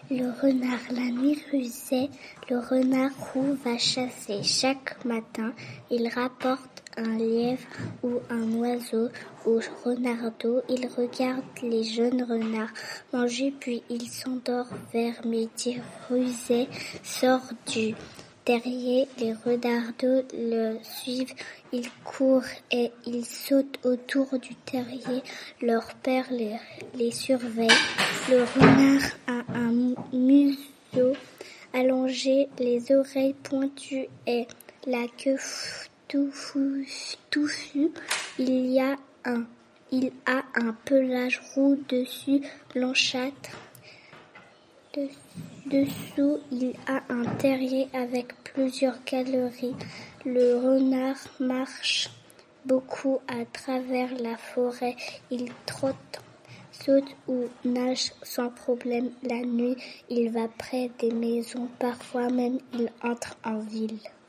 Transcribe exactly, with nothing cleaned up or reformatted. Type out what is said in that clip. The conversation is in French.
Le renard la nuit rusait, le renard roux va chasser. Chaque matin, il rapporte un lièvre ou un oiseau au renardeau. Il regarde les jeunes renards manger, puis il s'endort vers midi. Rusé sort du terrier, les renardeaux le suivent. Ils courent et ils sautent autour du terrier. Leur père les, les surveille. Le renard a un museau allongé, les oreilles pointues et la queue touffue. touffue. Il y a un, il a un pelage roux dessus, blanchâtre. Dessous, il a un terrier avec plusieurs galeries. Le renard marche beaucoup à travers la forêt. Il trotte, saute ou nage sans problème. La nuit, il va près des maisons. Parfois même, il entre en ville.